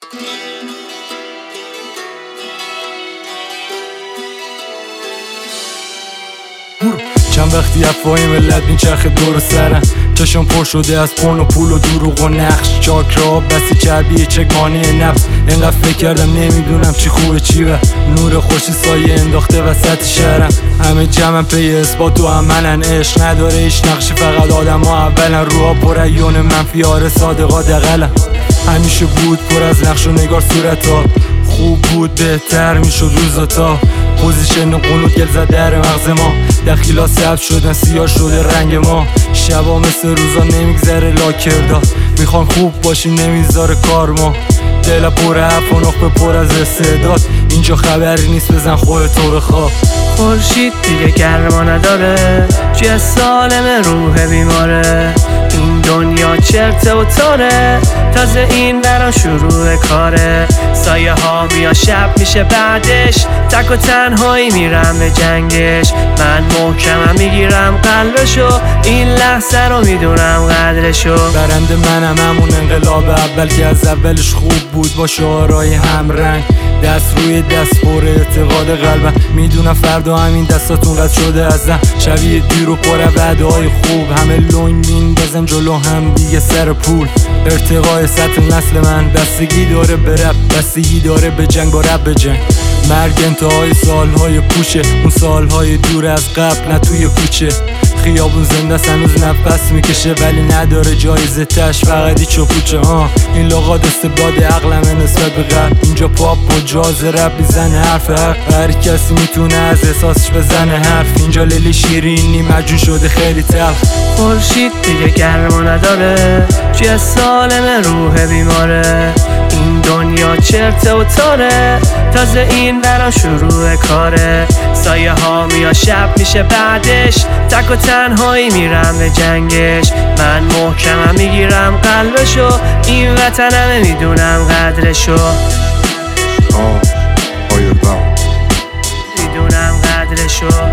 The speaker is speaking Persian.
چند وقتی افواهی ملت میچرخه دور سرم، چشم پر شده از پون و پول و دروغ و نقش، چاکرا بسی چربی چگانه نفس. اینقدر فکر کردم نمیدونم چی خوبه چی و نور خوشی سایه انداخته وسط شهرم. همه جمعن پی اثبات و عملن، عشق نداره هیچ نقشی، فقط آدم ها اولن. روها پر عیون منفی، آره صادقا دقلن. همیشه بود پر از نقش و نگار صورتا، خوب بود بهتر میشد روزاتا. پوزیشن قلوب گل زد در مغز ما، دخیلا سبز شدن سیاه شده رنگ ما. شبا مثل روزا نمیگذره لاکردا، میخوان خوب باشی نمیذاره کار ما. دل پر حرف و نخبه پر از استعداد، اینجا خبری نیست بزن خودتو به خواب. خورشید دیگه گرما نداره، چیه سالم روح بیماره. این دنیا چرته و تاره، تازه این برا شروع کاره. سایه ها میاد شب میشه بعدش، تک و تنهایی میرم به جنگش. من محکمم میگیرم قلبشو، این لحظه رو میدونم قدرشو. برنده منم همون انقلاب اول که از اولش خوب بود، با شعارهای همرنگ. دست روی دست پر اعتقاد قلبم، میدونم فردا همین دستاتون قد شده ازم. شبیه دیر و پر وعده های خوب، همه لنگ میندازن جلو هم دیگه سر پول. ارتقای سطح نسل من بستگی داره به رپ، بستگی داره به جنگ با رپ به جنگ. مرگ انتهای سالهای پوشه، اون سالهای دور از قبل نه توی کوچه. خیابون زنده هنوز نفس میکشه ولی نداره جایزه تش، فقط ایچ و پوچه. این لغات استبداد عقلمه نسبت به قبل، اینجا پاپ و جاز رپ میزنه حرف حق. هر کسی میتونه از احساسش بزنه حرف، اینجا لیلی شیرینی مجون شده خیلی تلخ. خورشید دیگه گرما نداره، چیه سالم روح بیماره. این دنیا چرته و تاره، تازه این برا شروع کاره. سایه ها میاد شب میشه بعدش، تک و تنهایی میرم به جنگش. من محکمم میگیرم قلبشو، این وطنمه میدونم قدرشو. میدونم قدرشو.